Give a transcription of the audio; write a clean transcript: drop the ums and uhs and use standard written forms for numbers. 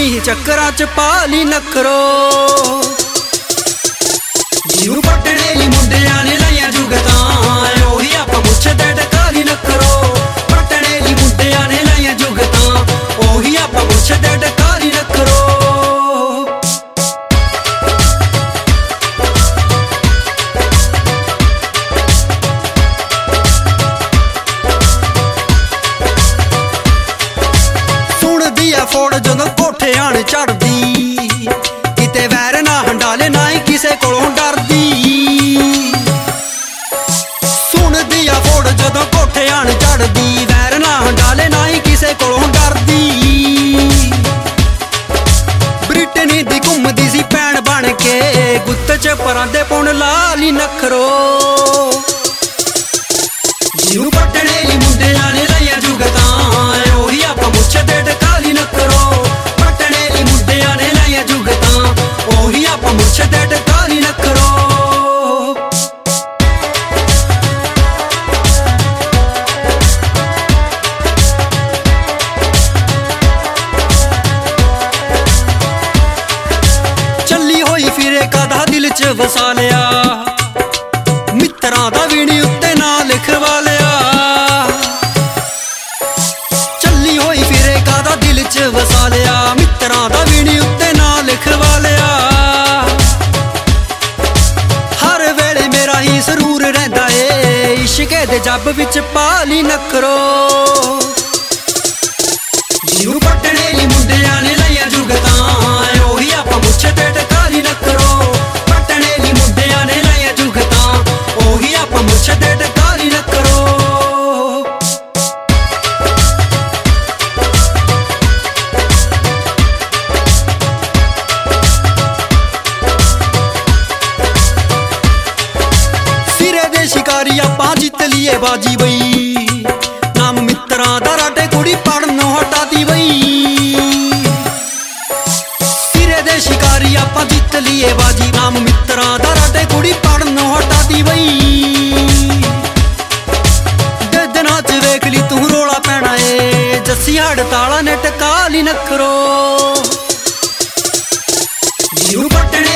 ਨੀ ਚੱਕਰਾਂ ਚ ਪਾਲੀ ਨਖਰੋ। ਜਿਹਨੂੰ ਪੱਟਣੇ ਲਈ ਮੁੰਡਿਆਂ ਨੇ ਲਾਈਆਂ ਜੁਗਤਾਂ, ਉਹੀ ਆਪਾਂ ਮੁੱਛ ਤੇ ਟਕਾਲੀ ਨਖਰੋ। ਪੱਟਣੇ ਲਈ ਮੁੰਡਿਆਂ ਨੇ ਲਾਈਆਂ ਜੁਗਤਾਂ, ਉਹੀ ਆਪਾਂ ਮੁੱਛ ਤੇ ਟਕਾਲੀ ਨਖਰੋ। ਫੋੜ ਜਦੋਂ ਕੋਠੇ ਆਣ ਚੜਦੀ, ਕਿਤੇ ਵੈਰ ਨਾ ਹੰਡਾਲੇ ਨਾ ਹੀ ਕਿਸੇ ਕੋਲੋਂ ਡਰਦੀ। ਸੁਣਦੀ ਆ ਫੋੜ ਜਦੋਂ ਕੋਠੇ ਆਣ ਚੜਦੀ, ਵੈਰ ਨਾ ਹੰਡਾਲੇ ਨਾ ਹੀ ਕਿਸੇ ਕੋਲੋਂ ਡਰਦੀ। ਬ੍ਰਿਟਨੀ ਦੀ ਘੁੰਮਦੀ ਸੀ ਭੈਣ ਬਣ ਕੇ, ਗੁੱਤ ਚ ਪਰਾਂਦੇ ਪੁਣ ਲਾਲੀ ਨਖਰੋ। ਜਿਹਨੂੰ ਪੱਟਣੇ ਲਈ ਮੁੰਡਿਆਂ ਨੇ ਲਾਈਆਂ ਜੁਗਤਾਂ, ਉਹੀ ਆਪਾਂ ਮੁੱਛ ਤੇ ਟਕਾਲੀ ਨਖਰੋ। ਪੱਟਣੇ ਲਈ ਮੁੰਡਿਆਂ ਨੇ ਲਾਈਆਂ ਜੁਗਤਾਂ, ਉਹੀ ਆਪਾਂ ਮੁੱਛ ਤੇ ਟਕਾਲੀ ਨਖਰੋ। ਚੱਲੀ ਹੋਈ ਫਿਰੇ ਕਾਦਾ ਦਿਲ ਚ ਵਸਾ ਲਿਆ, ਮਿੱਤਰਾਂ ਦਾ ਵੀ ਨੀ ਉੱਤੇ ਨਾਂ ਲਿਖਵਾ ਲਿਆ। ਚੱਲੀ ਹੋਈ ਫਿਰੇ ਕਾਦਾ ਦਿਲ ਚ ਵਸਾ ਲਿਆ, ਮਿੱਤਰਾਂ ਦਾ ਵੀ ਨੀ ਉੱਤੇ ਨਾਂ ਲਿਖਵਾ ਲਿਆ। ਹਰ ਵੇਲੇ ਮੇਰਾ ਹੀ ਸਰੂਰ ਰਹਿੰਦਾ ਏ, ਇਸ਼ਕੇ ਦੇ ਜੱਬ ਵਿੱਚ ਪਾਲੀ ਨਖਰੋ। ਜਿਹਨੂੰ ਪੱਟਣੇ ਲਈ ਮੁੰਡਿਆਂ ਨੇ ਲਾਈਆਂ ਜੁਗਤਾਂ, ਉਹੀ ਆਪਾਂ ਮੁੱਛ ਤੇ ਟਕਾਲੀ ਨਖਰੋ। ਪੱਟਣੇ ਲਈ ਮੁੰਡਿਆਂ ਨੇ ਲਾਈਆਂ ਜੁਗਤਾਂ, ਉਹੀ ਆਪਾਂ ਮੁੱਛ ਤੇ ਟਕਾਲੀ ਨਖਰੋ। ਸਿਰੇ ਦੇ ਸ਼ਿਕਾਰੀ ਆਪਾਂ ਜਿੱਤ ਲਈਏ ਬਾਜੀ ਬਈ, ਨਾਮ ਮਿੱਤਰਾਂ ਦਾ ਰਾਟੇ ਕੁੜੀ ਪੜਨੋਂ ਹਟਾਦੀ ਬਈ। ਸਿਰੇ ਦੇ ਸ਼ਿਕਾਰੀ ਆਪਾਂ ਜਿੱਤ ਲਈਏ ਬਾਜੀ, ਨਾਮ ਮਿੱਤਰਾਂ ਦਾ ਰਾਟੇ ਕੁੜੀ ਪੜਨੋਂ ਹਟਾਦੀ ਬਈ। ਦਿਨਾਂ ਚ ਵੇਖ ਲਈ ਤੂੰ ਰੋਲਾ ਪੈਣਾ ਏ, ਜੱਸੀ ਹੜਤਾਲਾਂ ਨੇ ਟਕਾਲੀ ਨਖਰੋ। ਜਿਹਨੂੰ ਪੱਟਣੇ